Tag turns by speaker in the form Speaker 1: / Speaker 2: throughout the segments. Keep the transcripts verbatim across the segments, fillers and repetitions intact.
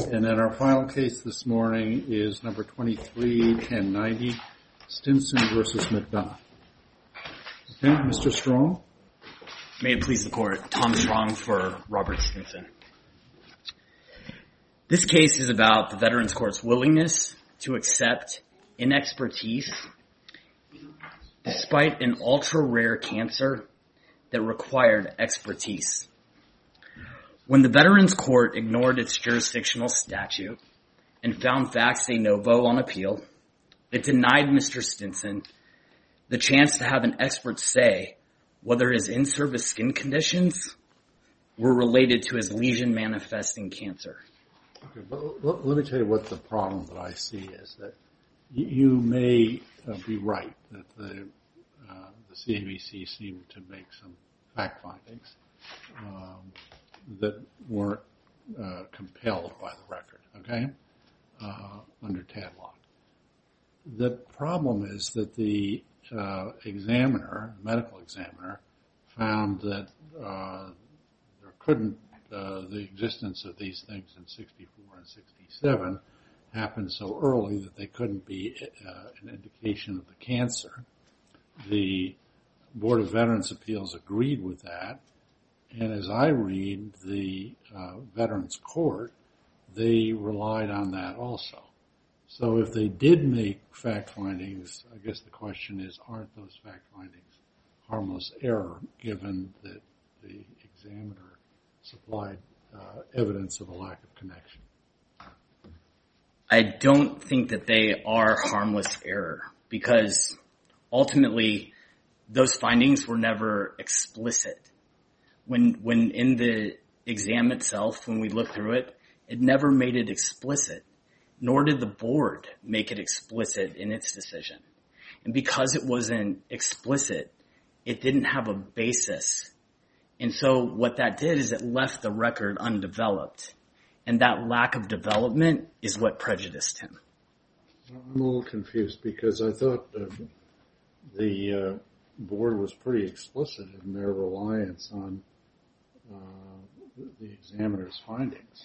Speaker 1: And then our final case this morning is number twenty-three ten ninety, Stinson versus McDonough. Okay, Mister Strong.
Speaker 2: May it please the Court. Tom Strong for Robert Stinson. This case is about the Veterans Court's willingness to accept inexpertise despite an ultra-rare cancer that required expertise. When the Veterans Court ignored its jurisdictional statute and found facts de novo on appeal, it denied Mister Stinson the chance to have an expert say whether his in-service skin conditions were related to his lesion manifesting cancer.
Speaker 1: Okay, but let, let me tell you what the problem that I see is that you, you may uh, be right that the uh, the C A B C seemed to make some fact findings um, that weren't uh, compelled by the record, okay, uh, under Tadlock. The problem is that the uh, examiner, medical examiner, found that uh, there couldn't, uh, the existence of these things in sixty-four and sixty-seven happened so early that they couldn't be uh, an indication of the cancer. The Board of Veterans Appeals agreed with that, and as I read the uh, Veterans Court, they relied on that also. So if they did make fact findings, I guess the question is, aren't those fact findings harmless error given that the examiner supplied uh, evidence of a lack of connection?
Speaker 2: I don't think that they are harmless error because ultimately those findings were never explicit. When when in the exam itself, when we look through it, it never made it explicit, nor did the board make it explicit in its decision. And because it wasn't explicit, it didn't have a basis. And so what that did is it left the record undeveloped. And that lack of development is what prejudiced him.
Speaker 1: I'm a little confused because I thought uh, the uh, board was pretty explicit in their reliance on uh, the examiner's findings.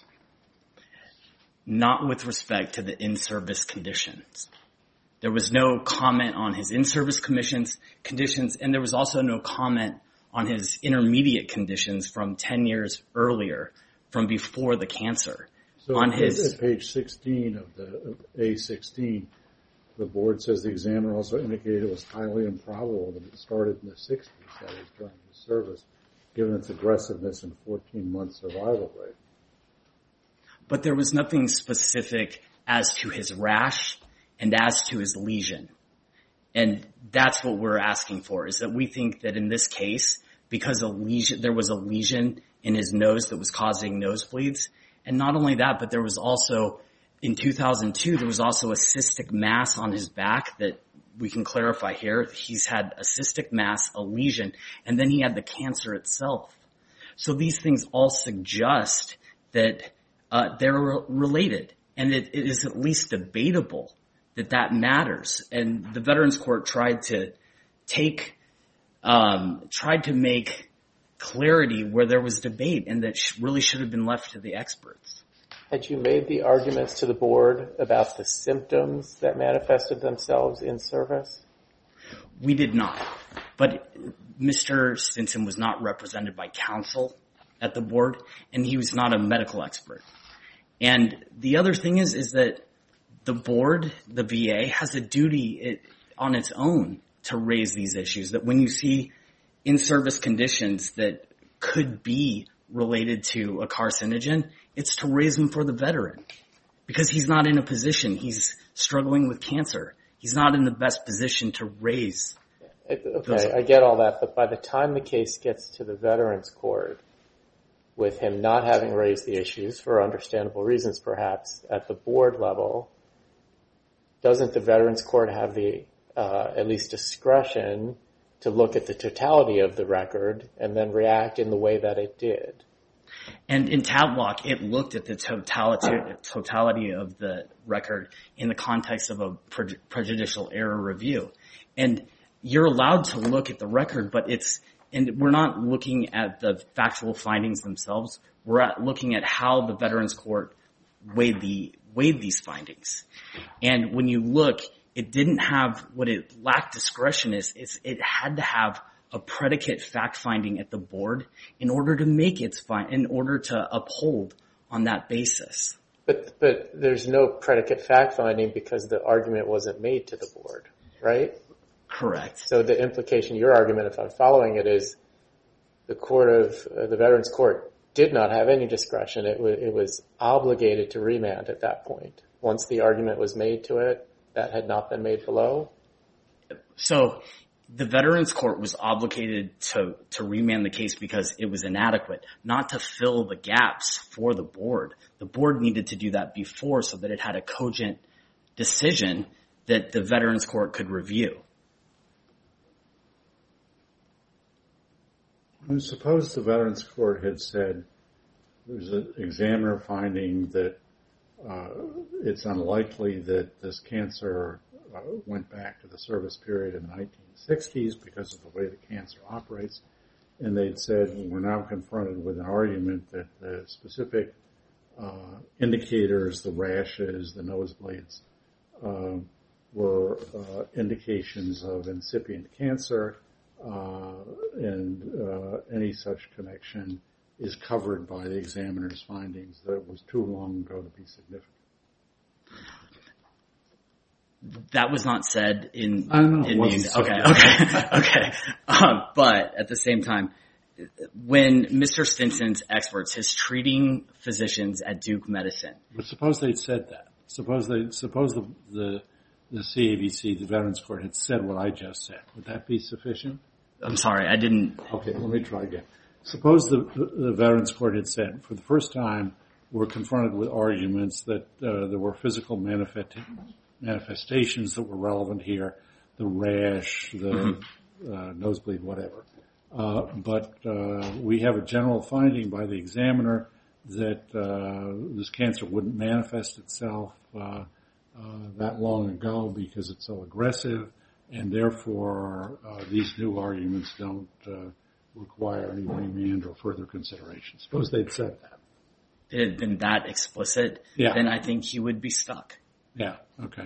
Speaker 2: Not with respect to the in-service conditions. There was no comment on his in-service commissions, conditions, and there was also no comment on his intermediate conditions from ten years earlier, from before the cancer.
Speaker 1: So
Speaker 2: on his
Speaker 1: at page sixteen of the of A sixteen, the board says the examiner also indicated it was highly improbable that it started in the sixties, that is, during his service, given its aggressiveness and fourteen-month survival rate.
Speaker 2: But there was nothing specific as to his rash and as to his lesion. And that's what we're asking for, is that we think that in this case, because a lesion, there was a lesion in his nose that was causing nosebleeds. And not only that, but there was also, in two thousand two, there was also a cystic mass on his back that we can clarify here. He's had a cystic mass, a lesion, and then he had the cancer itself. So these things all suggest that uh, they're related. And it, it is at least debatable that that matters. And the Veterans Court tried to take, um, tried to make clarity where there was debate, and that sh- really should have been left to the experts.
Speaker 3: Had you made the arguments to the board about the symptoms that manifested themselves in service?
Speaker 2: We did not. But Mister Stinson was not represented by counsel at the board, and he was not a medical expert. And the other thing is, is that the board, the V A, has a duty it, on its own to raise these issues, that when you see in-service conditions that could be related to a carcinogen, it's to raise them for the veteran. Because he's not in a position, he's struggling with cancer. He's not in the best position to raise.
Speaker 3: Okay,
Speaker 2: those.
Speaker 3: I get all that, but by the time the case gets to the Veterans Court, with him not having raised the issues, for understandable reasons perhaps, at the board level, doesn't the Veterans Court have the, uh, at least discretion to look at the totality of the record and then react in the way that it did?
Speaker 2: And in Tadlock, it looked at the totality, totality of the record in the context of a pre- prejudicial error review. And you're allowed to look at the record, but it's, and we're not looking at the factual findings themselves. We're at looking at how the Veterans Court weighed the weighed these findings. And when you look, it didn't have what it lacked discretion is. It's, it had to have a predicate fact finding at the board in order to make its find, in order to uphold on that basis.
Speaker 3: But but there's no predicate fact finding because the argument wasn't made to the board, right?
Speaker 2: Correct.
Speaker 3: So the implication, your argument, if I'm following it, is the court of uh, the Veterans Court did not have any discretion. It was it was obligated to remand at that point. Once the argument was made to it, that had not been made below.
Speaker 2: So the Veterans Court was obligated to to remand the case because it was inadequate, not to fill the gaps for the board. The board needed to do that before so that it had a cogent decision that the Veterans Court could review.
Speaker 1: I suppose the Veterans Court had said there's an examiner finding that uh, it's unlikely that this cancer uh, went back to the service period in the nineteen sixties because of the way the cancer operates. And they'd said, we're now confronted with an argument that the specific uh, indicators, the rashes, the nosebleeds, uh, were uh, indications of incipient cancer. Uh, and uh, any such connection is covered by the examiner's findings that it was too long ago to be significant.
Speaker 2: That was not said in.
Speaker 1: I don't know.
Speaker 2: In
Speaker 1: Wasn't
Speaker 2: the, okay, okay, okay. Um, but at the same time, when Mister Stinson's experts, his treating physicians at Duke Medicine,
Speaker 1: but suppose they'd said that. Suppose they suppose the the the C A V C, the Veterans Court, had said what I just said. Would that be sufficient?
Speaker 2: I'm sorry, I didn't.
Speaker 1: Okay, let me try again. Suppose the, the Veterans Court had said, for the first time, we're confronted with arguments that uh, there were physical manifest, manifestations that were relevant here, the rash, the mm-hmm. uh, nosebleed, whatever. Uh, but uh, we have a general finding by the examiner that uh, this cancer wouldn't manifest itself uh, uh, that long ago because it's so aggressive. And therefore, uh, these new arguments don't uh, require any remand or further consideration. Suppose they'd said that.
Speaker 2: If it had been that explicit,
Speaker 1: yeah.
Speaker 2: then I think he would be stuck.
Speaker 1: Yeah, okay.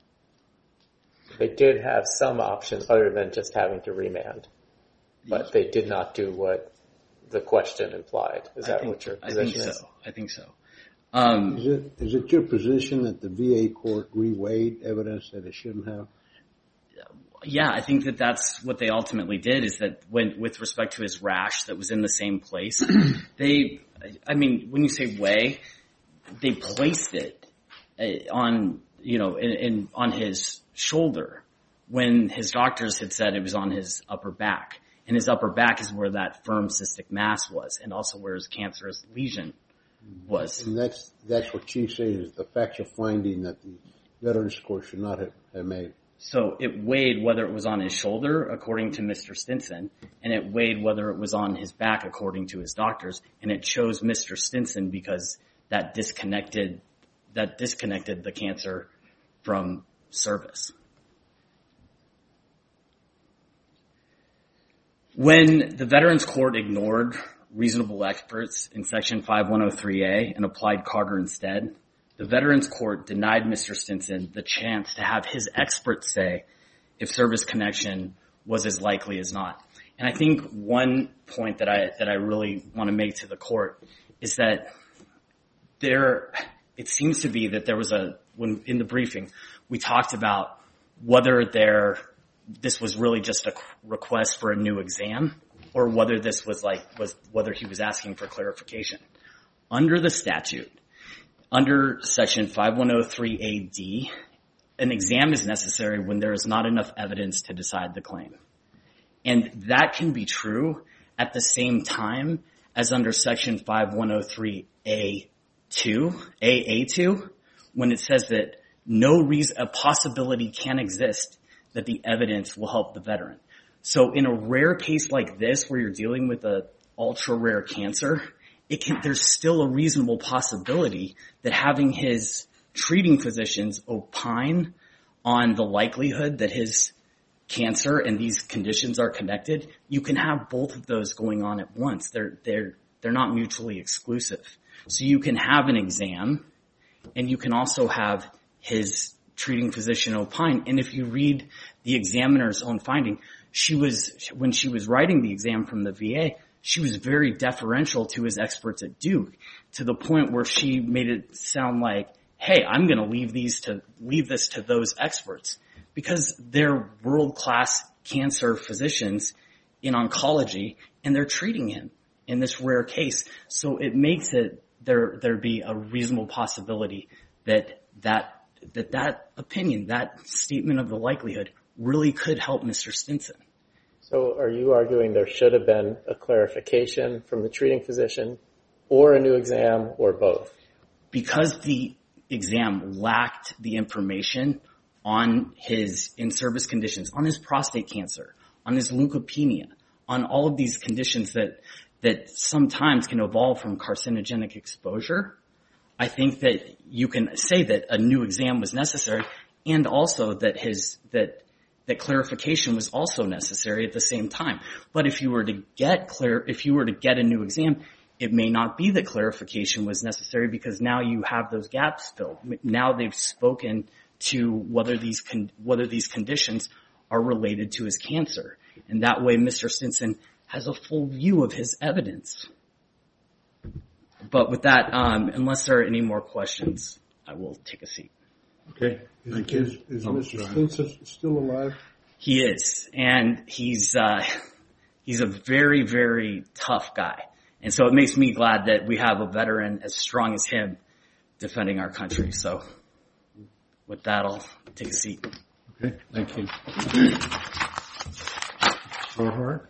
Speaker 3: They did have some options other than just having to remand, but they did not do what the question implied. Is that
Speaker 2: I think,
Speaker 3: what your
Speaker 2: I
Speaker 3: position
Speaker 2: think
Speaker 3: is?
Speaker 2: so. I think so. Um,
Speaker 4: is it is it your position that the V A court reweighed evidence that it shouldn't have?
Speaker 2: Yeah, I think that that's what they ultimately did, is that when, with respect to his rash that was in the same place, they, I mean, when you say weigh, they placed it on, you know, in, in, on his shoulder when his doctors had said it was on his upper back. And his upper back is where that firm cystic mass was, and also where his cancerous lesion was.
Speaker 4: And that's, that's what she's saying is the factual finding that the Veterans Court should not have, have made.
Speaker 2: So it weighed whether it was on his shoulder, according to Mister Stinson, and it weighed whether it was on his back, according to his doctors, and it chose Mister Stinson because that disconnected that disconnected the cancer from service. When the Veterans Court ignored reasonable experts in Section five one oh three A and applied Carter instead, the Veterans Court denied Mister Stinson the chance to have his experts say if service connection was as likely as not. And I think one point that I that I really want to make to the court is that there, it seems to be that there was a, when in the briefing, we talked about whether there, this was really just a request for a new exam or whether this was like, was whether he was asking for clarification. Under the statute, under Section five one oh three A D, an exam is necessary when there is not enough evidence to decide the claim. And that can be true at the same time as under Section five one oh three A two, A A two, when it says that no reason, a possibility can exist that the evidence will help the veteran. So in a rare case like this, where you're dealing with a ultra rare cancer, it can, there's still a reasonable possibility that having his treating physicians opine on the likelihood that his cancer and these conditions are connected, you can have both of those going on at once. They're, they're, they're not mutually exclusive. So you can have an exam and you can also have his treating physician opine. And if you read the examiner's own finding, she was, when she was writing the exam from the V A, she was very deferential to his experts at Duke, to the point where she made it sound like, hey, I'm going to leave these to, leave this to those experts, because they're world-class cancer physicians in oncology, and they're treating him in this rare case. So it makes it, there, there be a reasonable possibility that that, that that opinion, that statement of the likelihood really could help Mister Stinson.
Speaker 3: So are you arguing there should have been a clarification from the treating physician, or a new exam, or both?
Speaker 2: Because the exam lacked the information on his in-service conditions, on his prostate cancer, on his leukopenia, on all of these conditions that that sometimes can evolve from carcinogenic exposure, I think that you can say that a new exam was necessary, and also that his that that clarification was also necessary at the same time. But if you were to get clear, if you were to get a new exam, it may not be that clarification was necessary, because now you have those gaps filled. Now they've spoken to whether these con- whether these conditions are related to his cancer, and that way Mister Stinson has a full view of his evidence. But with that, um, unless there are any more questions, I will take a seat.
Speaker 1: Okay.
Speaker 4: Is,
Speaker 1: Thank you.
Speaker 4: is, is
Speaker 1: Oh,
Speaker 4: Mister
Speaker 1: go ahead.
Speaker 4: Stinson still alive?
Speaker 2: He is, and he's uh, he's a very, very tough guy. And so it makes me glad that we have a veteran as strong as him defending our country. So with that, I'll take a seat.
Speaker 1: Okay. Thank you. Rohart?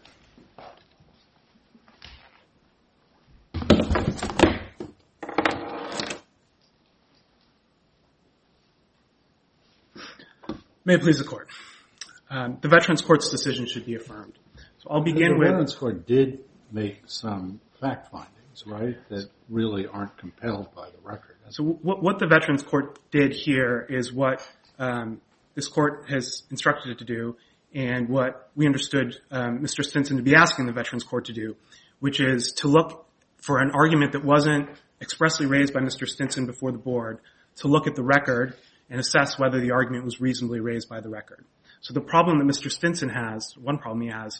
Speaker 5: May it please the Court. Um, the Veterans Court's decision should be affirmed. So I'll begin
Speaker 1: the
Speaker 5: with...
Speaker 1: The Veterans Court did make some fact findings, right, that really aren't compelled by the record.
Speaker 5: So what, what the Veterans Court did here is what um, this Court has instructed it to do, and what we understood um, Mister Stinson to be asking the Veterans Court to do, which is to look for an argument that wasn't expressly raised by Mister Stinson before the Board, to look at the record and assess whether the argument was reasonably raised by the record. So the problem that Mister Stinson has, one problem he has,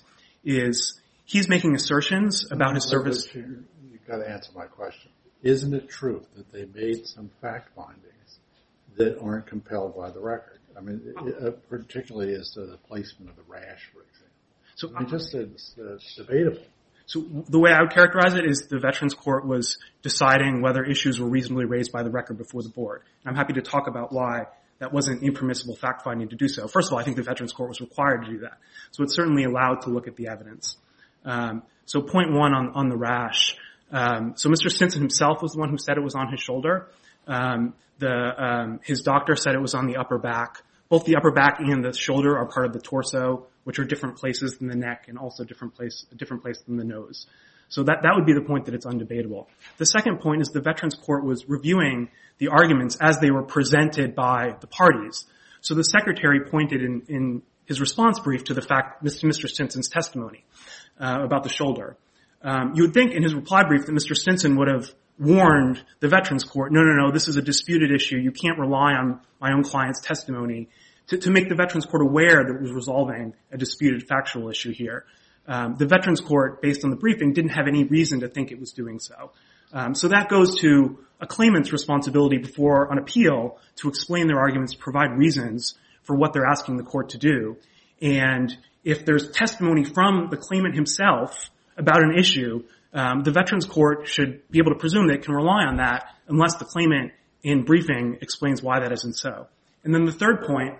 Speaker 5: is he's making assertions about his service.
Speaker 1: You've got to answer my question. Isn't it true that they made some fact findings that aren't compelled by the record? I mean, uh, particularly as to the placement of the rash, for example.
Speaker 5: So
Speaker 1: I mean, just it's uh, debatable.
Speaker 5: So the way I would characterize it is the Veterans Court was deciding whether issues were reasonably raised by the record before the Board. And I'm happy to talk about why that wasn't impermissible fact-finding to do so. First of all, I think the Veterans Court was required to do that. So it's certainly allowed to look at the evidence. Um, so point one on, on the rash. Um, so Mister Stinson himself was the one who said it was on his shoulder. Um, the, um, his doctor said it was on the upper back. Both the upper back and the shoulder are part of the torso, which are different places than the neck and also different place, a different place than the nose. So that, that would be the point that it's undebatable. The second point is the Veterans Court was reviewing the arguments as they were presented by the parties. So the Secretary pointed in, in his response brief to the fact, Mister Stinson's testimony uh, about the shoulder. Um, you would think in his reply brief that Mister Stinson would have warned the Veterans Court, no, no, no, this is a disputed issue. You can't rely on my own client's testimony to, to make the Veterans Court aware that it was resolving a disputed factual issue here. Um, the Veterans Court, based on the briefing, didn't have any reason to think it was doing so. Um, so that goes to a claimant's responsibility before on appeal to explain their arguments, provide reasons for what they're asking the court to do. And if there's testimony from the claimant himself about an issue, um, the Veterans Court should be able to presume that it can rely on that unless the claimant in briefing explains why that isn't so. And then the third point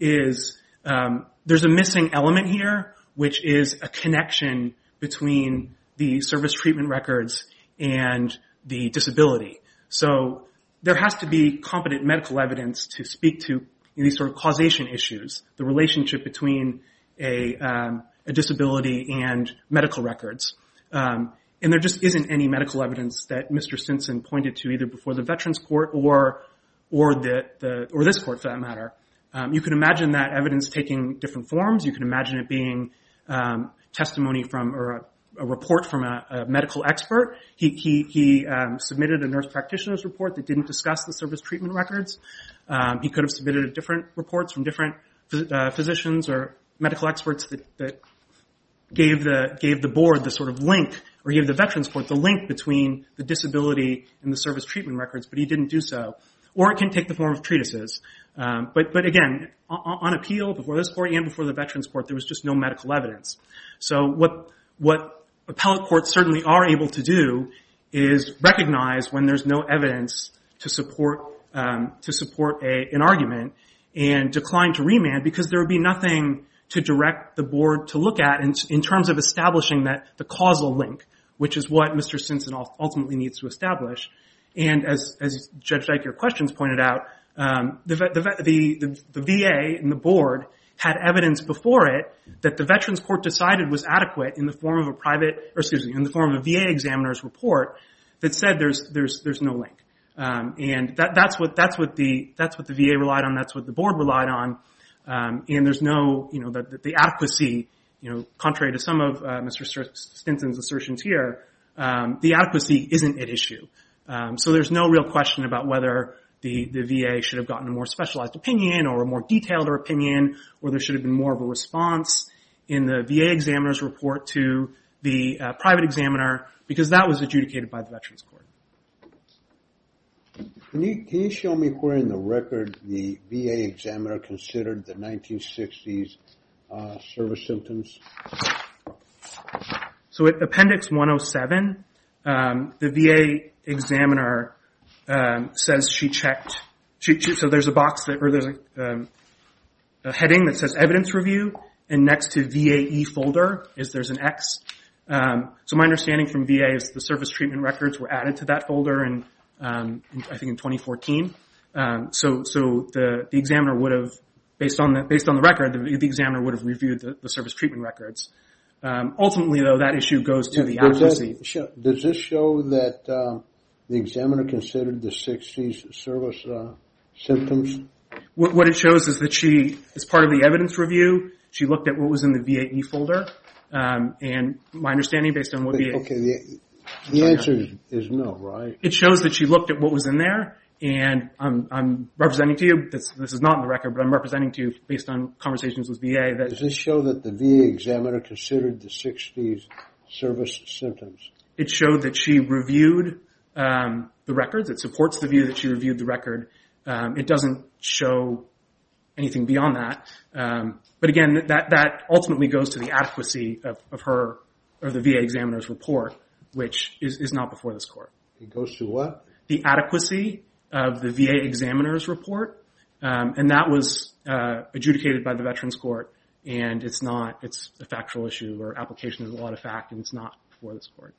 Speaker 5: is um, there's a missing element here, which is a connection between the service treatment records and the disability. So there has to be competent medical evidence to speak to these sort of causation issues, the relationship between a, um, a disability and medical records. Um, and there just isn't any medical evidence that Mister Stinson pointed to either before the Veterans Court or or the, the or this court for that matter. Um, you can imagine that evidence taking different forms. You can imagine it being um, testimony from or a report from a, a medical expert. He he, he um, submitted a nurse practitioner's report that didn't discuss the service treatment records. Um, he could have submitted different reports from different uh, physicians or medical experts that, that gave the gave the board the sort of link, or gave the Veterans Court the link between the disability and the service treatment records, but he didn't do so. Or it can take the form of treatises. Um, but, but again, on, on appeal before this court and before the Veterans Court, there was just no medical evidence. So what what appellate courts certainly are able to do is recognize when there's no evidence to support um, to support a, an argument, and decline to remand because there would be nothing to direct the board to look at in, in terms of establishing that the causal link, which is what Mister Stinson ultimately needs to establish. And as, as Judge Dyke, your questions pointed out, um, the, the, the, the V A and the board had evidence before it that the Veterans Court decided was adequate in the form of a private, or excuse me, in the form of a V A examiner's report that said there's there's there's no link. Um, and that that's what that's what the that's what the V A relied on. That's what the board relied on. Um, and there's no, you know, the, the, the adequacy, you know, contrary to some of uh, Mister Stinson's assertions here, um, the adequacy isn't at issue. Um, so there's no real question about whether the, the V A should have gotten a more specialized opinion or a more detailed opinion, or there should have been more of a response in the V A examiner's report to the uh, private examiner, because that was adjudicated by the Veterans Court.
Speaker 4: Can you, can you show me where in the record the V A examiner considered the nineteen sixties uh, service symptoms?
Speaker 5: So at Appendix one oh seven, um, the V A examiner um, says she checked. She, she, so there's a box that, or there's a, um, a heading that says evidence review, and next to V A E folder is there's an X. Um, so my understanding from V A is the service treatment records were added to that folder, and um, in, I think in twenty fourteen. Um, so so the the examiner would have, based on the based on the record, the, the examiner would have reviewed the, the service treatment records. Um, ultimately, though, that issue goes to the
Speaker 4: does
Speaker 5: adequacy.
Speaker 4: That show, does this show that um, the examiner considered the sixties service uh, symptoms?
Speaker 5: What, what it shows is that she, as part of the evidence review, she looked at what was in the V A E folder, um, and my understanding, based on what V A...
Speaker 4: Okay, the, the answer is, is no, right?
Speaker 5: It shows that she looked at what was in there, and I'm, I'm representing to you, this, this is not in the record, but I'm representing to you based on conversations with V A that...
Speaker 4: Does this show that the V A examiner considered the sixties service symptoms?
Speaker 5: It showed that she reviewed um, the records. It supports the view that she reviewed the record. Um, it doesn't show anything beyond that. Um, but again, that, that ultimately goes to the adequacy of, of her, or the V A examiner's report, which is, is not before this court.
Speaker 4: It goes to what?
Speaker 5: The adequacy of the V A examiner's report, um, and that was uh, adjudicated by the Veterans Court, and it's not, it's a factual issue or application of the law to fact, and it's not before this court.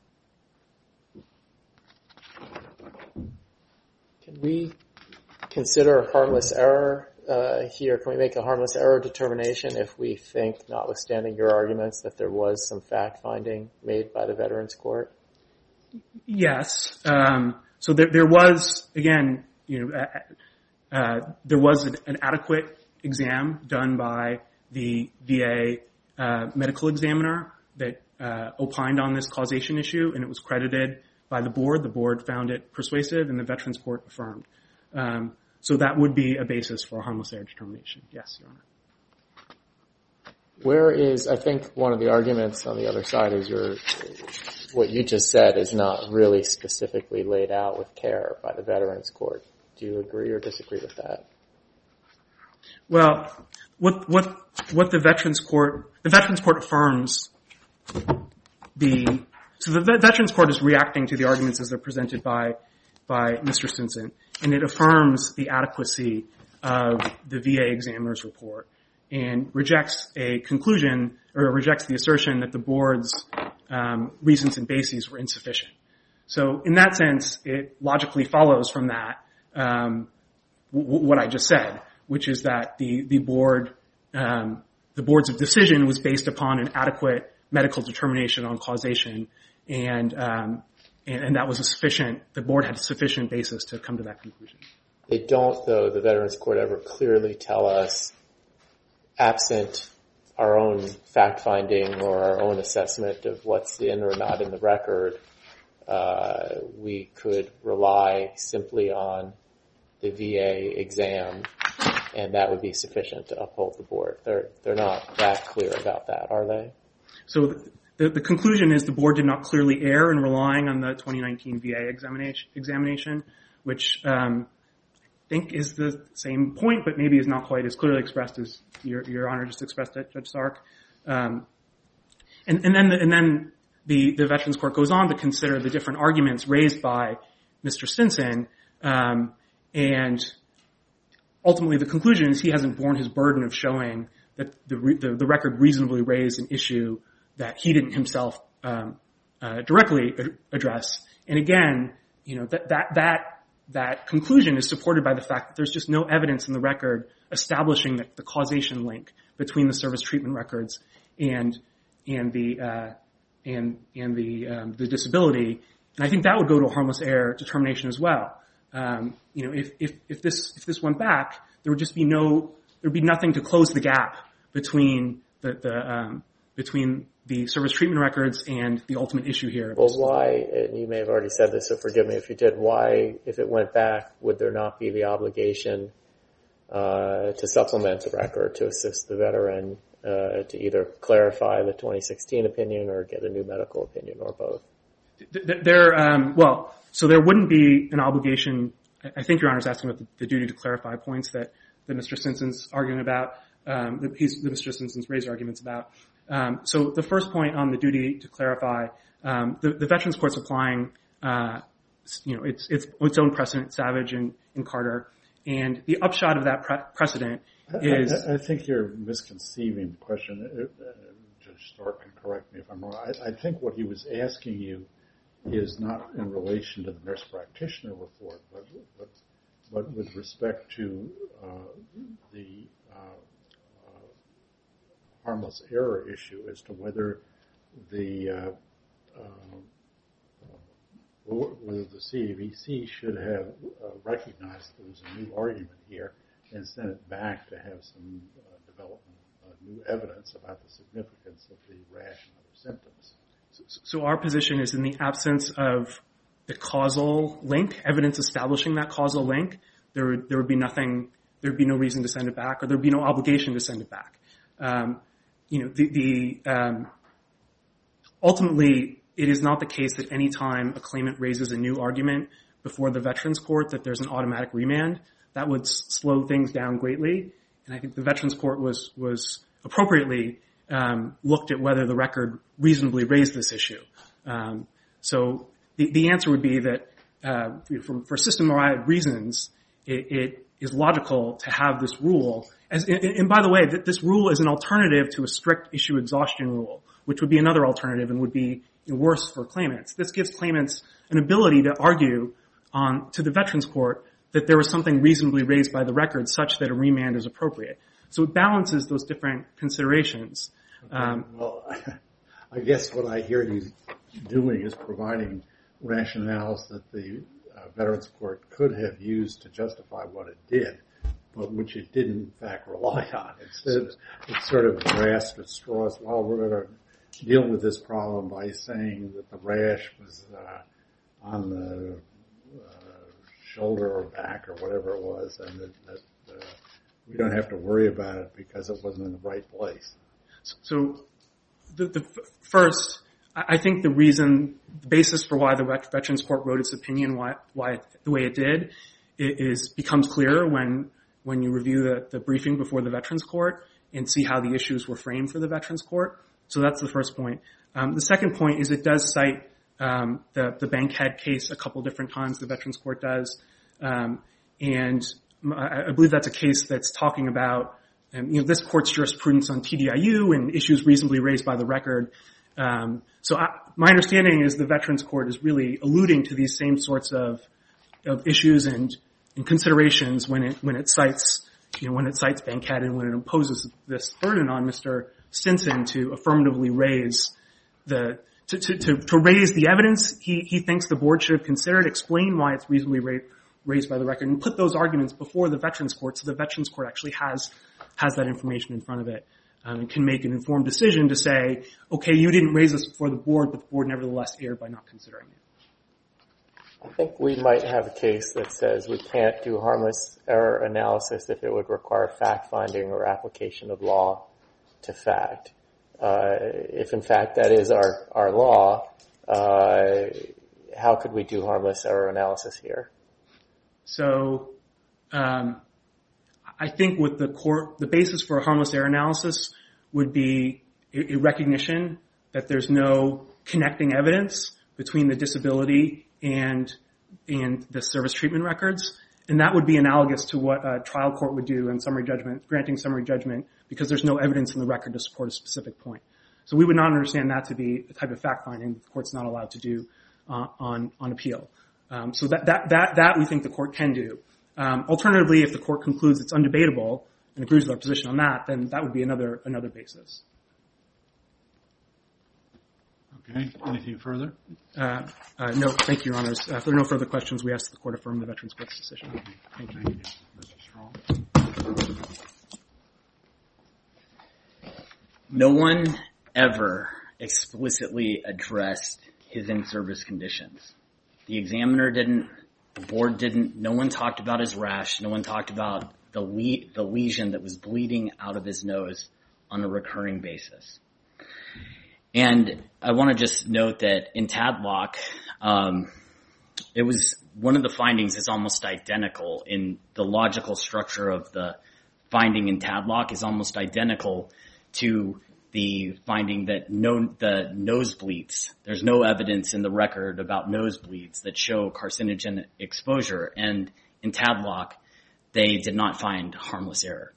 Speaker 3: Can we consider harmless error uh, here? Can we make a harmless error determination if we think, notwithstanding your arguments, that there was some fact-finding made by the Veterans Court?
Speaker 5: Yes. Um, so there, there was, again, you know, uh, uh, there was an, an adequate exam done by the V A uh, medical examiner that uh, opined on this causation issue, and it was credited by the board. The board found it persuasive, and the Veterans Court affirmed. Um, so that would be a basis for a harmless error determination. Yes, Your Honor.
Speaker 3: Where is, I think one of the arguments on the other side is your, what you just said is not really specifically laid out with care by the Veterans Court. Do you agree or disagree with that?
Speaker 5: Well, what, what, what the Veterans Court, the Veterans Court affirms the, so the Veterans Court is reacting to the arguments as they're presented by, by Mister Stinson, and it affirms the adequacy of the V A examiner's report and rejects a conclusion, or rejects the assertion that the board's um, reasons and bases were insufficient. So in that sense, it logically follows from that um, w- what I just said, which is that the, the board, um, the board's decision was based upon an adequate medical determination on causation, and, um, and, and that was a sufficient, the board had a sufficient basis to come to that conclusion.
Speaker 3: They don't, though, the Veterans Court ever clearly tell us, absent our own fact-finding or our own assessment of what's in or not in the record, uh, we could rely simply on the V A exam, and that would be sufficient to uphold the board. They're they're not that clear about that, are they?
Speaker 5: So the, the conclusion is the board did not clearly err in relying on the twenty nineteen V A examination, examination which um, I think is the same point, but maybe is not quite as clearly expressed as Your, Your Honor just expressed it, Judge Sark. Um, and, and then, the, and then the, the Veterans Court goes on to consider the different arguments raised by Mister Stinson, um, and ultimately the conclusion is he hasn't borne his burden of showing that the, the, the record reasonably raised an issue that he didn't himself um, uh, directly ad- address. And again, you know, that that that that conclusion is supported by the fact that there's just no evidence in the record establishing the, the causation link between the service treatment records and and the uh, and and the um, the disability. And I think that would go to a harmless error determination as well. Um, you know, if if if this if this went back, there would just be no there would be nothing to close the gap between the the um, between the service treatment records and the ultimate issue here.
Speaker 3: Well, why, and you may have already said this, so forgive me if you did, why, if it went back, would there not be the obligation uh, to supplement the record to assist the veteran uh, to either clarify the twenty sixteen opinion or get a new medical opinion, or both?
Speaker 5: There, um, well, so there wouldn't be an obligation. I think Your Honor is asking about the, the duty to clarify points that, that Mister Stinson's arguing about, um, that, he's, that Mister Stinson's raised arguments about. Um, so the first point on the duty to clarify, um, the, the Veterans Court's applying, uh, you know, its, its, its own precedent, Savage and, and Carter, and the upshot of that pre- precedent is...
Speaker 1: I, I, I think you're misconceiving the question. Uh, Judge Stark can correct me if I'm wrong. I, I think what he was asking you is not in relation to the nurse practitioner report, but but, but with respect to uh, the uh, uh, harmless error issue as to whether the uh, uh, whether the C A V C should have uh, recognized there was a new argument here and sent it back to have some uh, development, uh, new evidence about the significance of the rash and other symptoms.
Speaker 5: So our position is in the absence of the causal link, evidence establishing that causal link, there would, there would be nothing, there would be no reason to send it back, or there would be no obligation to send it back. Um, you know, the, the um, ultimately, it is not the case that any time a claimant raises a new argument before the Veterans Court that there's an automatic remand. That would s- slow things down greatly, and I think the Veterans Court was was appropriately Um, looked at whether the record reasonably raised this issue. Um, so the, the answer would be that uh, for, for system-wide reasons, it, it is logical to have this rule. As, and, and by the way, that this rule is an alternative to a strict issue exhaustion rule, which would be another alternative and would be worse for claimants. This gives claimants an ability to argue on to the Veterans Court that there was something reasonably raised by the record such that a remand is appropriate. So it balances those different considerations.
Speaker 1: Okay,
Speaker 5: um,
Speaker 1: well, I guess what I hear you doing is providing rationales that the uh, Veterans Court could have used to justify what it did, but which it didn't, in fact, rely on. Instead, it sort of grasped at straws. Well, we're going to deal with this problem by saying that the rash was uh, on the uh, shoulder or back or whatever it was, and that, that uh, we don't have to worry about it because it wasn't in the right place.
Speaker 5: So the, the first, I think the reason, the basis for why the Veterans Court wrote its opinion, why, why the way it did, it is becomes clearer when when you review the, the briefing before the Veterans Court and see how the issues were framed for the Veterans Court. So that's the first point. Um, the second point is it does cite um, the the Bankhead case a couple different times. The Veterans Court does, um, and I, I believe that's a case that's talking about. Um, you know, this court's jurisprudence on T D I U and issues reasonably raised by the record. Um, so I, my understanding is the Veterans Court is really alluding to these same sorts of of issues and, and considerations when it when it cites you know when it cites Bankhead and when it imposes this burden on Mister Stinson to affirmatively raise the to to to, to raise the evidence he he thinks the board should have considered, explain why it's reasonably raised raised by the record, and put those arguments before the Veterans Court so the Veterans Court actually has has that information in front of it. um, can make an informed decision to say, okay, you didn't raise this before the board, but the board nevertheless erred by not considering it.
Speaker 3: I think we might have a case that says we can't do harmless error analysis if it would require fact-finding or application of law to fact. Uh, if in fact that is our, our law, uh, how could we do harmless error analysis here?
Speaker 5: So, um, I think with the court, the basis for a harmless error analysis would be a, a recognition that there's no connecting evidence between the disability and and the service treatment records, and that would be analogous to what a trial court would do in summary judgment, granting summary judgment, because there's no evidence in the record to support a specific point. So we would not understand that to be the type of fact finding the court's not allowed to do uh, on on appeal. Um, so that that that that we think the court can do. Um, alternatively, if the court concludes it's undebatable and agrees with our position on that, then that would be another another basis.
Speaker 1: Okay. Anything further?
Speaker 5: Uh, uh, no, thank you, Your Honors. Uh, if there are no further questions, we ask the court affirm the Veterans Court's decision. Thank you.
Speaker 1: Thank you, Mister Strong.
Speaker 2: No one ever explicitly addressed his in-service conditions. The examiner didn't, the board didn't, no one talked about his rash, no one talked about the le- the lesion that was bleeding out of his nose on a recurring basis. And I want to just note that in Tadlock, um, it was one of the findings is almost identical in the logical structure of the finding in Tadlock is almost identical to the finding that no, the nosebleeds. There's no evidence in the record about nosebleeds that show carcinogen exposure. And in Tadlock, they did not find harmless error.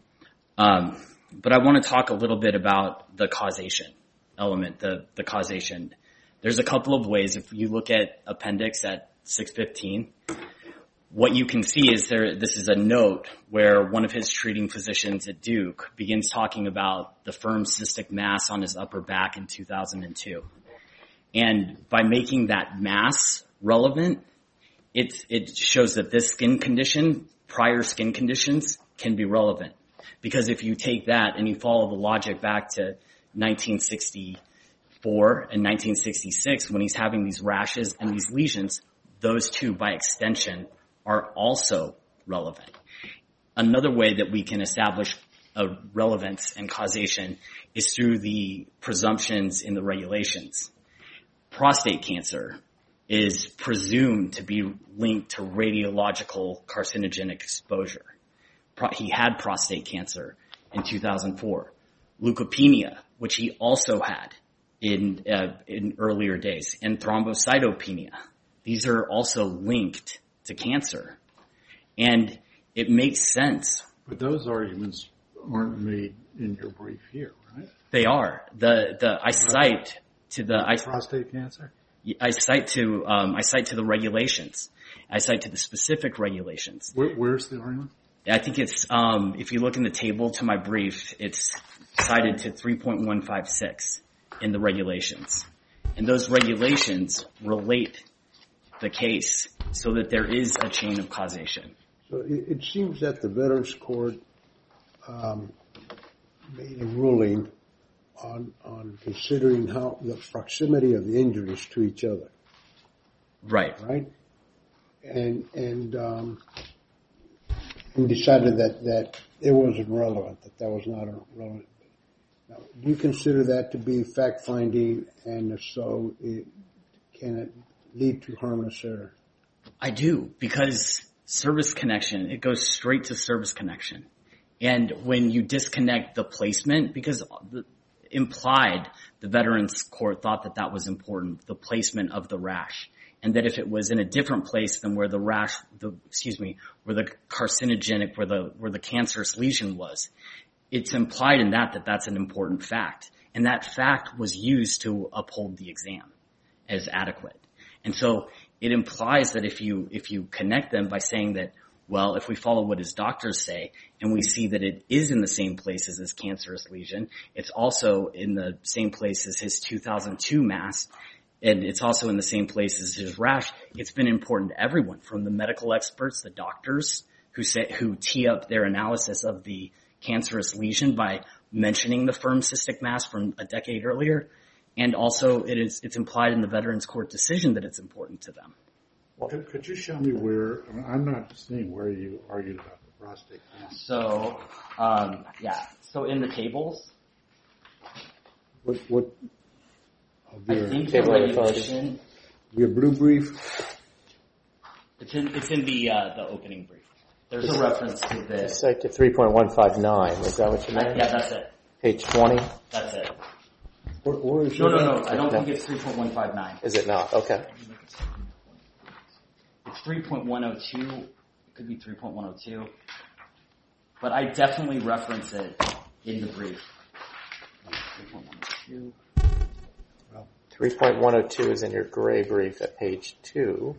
Speaker 2: Um, but I want to talk a little bit about the causation element, the, the causation. There's a couple of ways. If you look at appendix at six fifteen, what you can see is there, this is a note where one of his treating physicians at Duke begins talking about the firm cystic mass on his upper back in two thousand two. And by making that mass relevant, it, it shows that this skin condition, prior skin conditions, can be relevant. Because if you take that and you follow the logic back to nineteen sixty-four and nineteen sixty-six, when he's having these rashes and these lesions, those two, by extension, are also relevant. Another way that we can establish a relevance and causation is through the presumptions in the regulations. Prostate cancer is presumed to be linked to radiological carcinogenic exposure. He had prostate cancer in two thousand four. Leukopenia, which he also had in uh, in earlier days, and thrombocytopenia. These are also linked to cancer. And it makes sense.
Speaker 1: But those arguments aren't made in your brief here, right?
Speaker 2: They are. The the I cite to the I,
Speaker 1: prostate cancer?
Speaker 2: I cite to um, I cite to the regulations. I cite to the specific regulations.
Speaker 1: Where, where's the argument?
Speaker 2: I think it's um, if you look in the table to my brief, it's cited to three point one five six in the regulations. And those regulations relate the case so that there is a chain of causation.
Speaker 4: So it, it seems that the Veterans Court um, made a ruling on on considering how the proximity of the injuries to each other.
Speaker 2: Right.
Speaker 4: Right? And and um, and decided that, that it wasn't relevant, that that was not a relevant. Now, do you consider that to be fact-finding, and if so, it, can it lead to harmless error?
Speaker 2: I do, because service connection, it goes straight to service connection. And when you disconnect the placement, because the, implied the Veterans Court thought that that was important, the placement of the rash. And that if it was in a different place than where the rash, the, excuse me, where the carcinogenic, where the, where the cancerous lesion was, it's implied in that that that's an important fact. And that fact was used to uphold the exam as adequate. And so it implies that if you, if you connect them by saying that, well, if we follow what his doctors say and we see that it is in the same place as his cancerous lesion, it's also in the same place as his two thousand two mass, and it's also in the same place as his rash. It's been important to everyone, from the medical experts, the doctors who say, who tee up their analysis of the cancerous lesion by mentioning the firm cystic mass from a decade earlier. And also it is, it's implied in the Veterans Court decision that it's important to them.
Speaker 1: Could, could you show me where, I mean, I'm not seeing where you argued about the prostate cancer.
Speaker 2: So, um, yeah, so in the tables,
Speaker 4: What, what, of
Speaker 2: I
Speaker 4: your,
Speaker 2: think the
Speaker 3: Table of
Speaker 2: regulation,
Speaker 4: your blue brief?
Speaker 2: it's in, it's in the, uh, the opening brief. There's a reference to
Speaker 3: It's
Speaker 2: this.
Speaker 3: like to three point one five nine. Is that what you meant?
Speaker 2: Yeah, that's it.
Speaker 3: Page twenty?
Speaker 2: That's it.
Speaker 4: Where, where is
Speaker 2: No,
Speaker 4: it?
Speaker 2: no, no, I don't think it's three point one five nine.
Speaker 3: Is it not? Okay.
Speaker 2: It's three point one oh two. It could be three point one oh two. But I definitely reference it in the brief. three point one oh two.
Speaker 3: three point one oh two is in your gray brief at page two.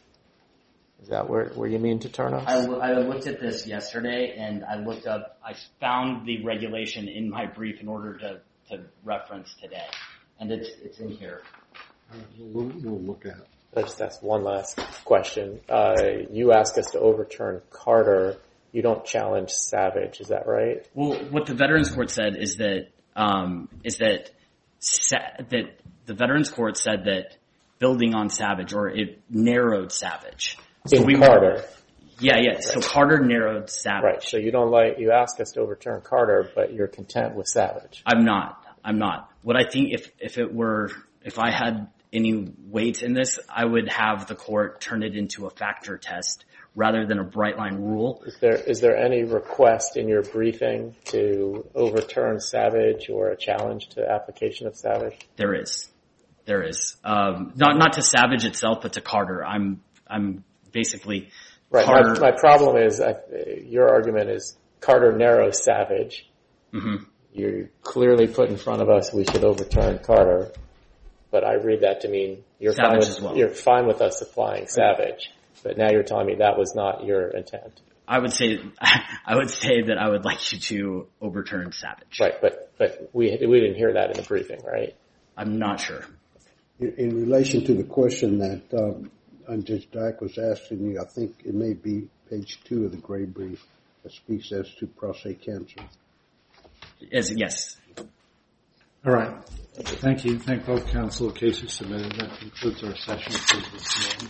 Speaker 3: Is that where, where you mean to turn us?
Speaker 2: I, I looked at this yesterday and I looked up, I found the regulation in my brief in order to, to reference today. And it's, it's in here.
Speaker 1: Uh, We'll, we'll look at it.
Speaker 3: I just ask one last question. Uh, you ask us to overturn Carter. You don't challenge Savage. Is that right?
Speaker 2: Well, what the Veterans Court said is that, um, is that, sa- that the Veterans Court said that building on Savage, or it narrowed Savage. So
Speaker 3: In
Speaker 2: we
Speaker 3: Carter.
Speaker 2: Yeah, yeah. So Carter narrowed Savage.
Speaker 3: Right. So you don't like, you ask us to overturn Carter, but you're content with Savage.
Speaker 2: I'm not. I'm not. What I think, if, if it were, if I had any weight in this, I would have the court turn it into a factor test rather than a bright line rule.
Speaker 3: Is there, is there any request in your briefing to overturn Savage or a challenge to application of Savage?
Speaker 2: There is. There is. Um, not, not to Savage itself, but to Carter. I'm, I'm basically,
Speaker 3: Right.
Speaker 2: Carter.
Speaker 3: My, my problem is, I, your argument is Carter narrows Savage.
Speaker 2: Mm-hmm.
Speaker 3: You clearly put in front of us we should overturn Carter, but I read that to mean you're fine
Speaker 2: Savage
Speaker 3: with,
Speaker 2: as well.
Speaker 3: you're fine with us applying Savage, but now you're telling me that was not your intent.
Speaker 2: I would say, I would say that I would like you to overturn Savage.
Speaker 3: Right, but, but we, we didn't hear that in the briefing, right?
Speaker 2: I'm not sure.
Speaker 4: In, in relation to the question that, um, Judge Dyke was asking you, I think it may be page two of the gray brief that speaks as to prostate cancer.
Speaker 2: As, yes.
Speaker 1: All right. Thank you. Thank both counsel. The case is submitted. That concludes our session for this morning.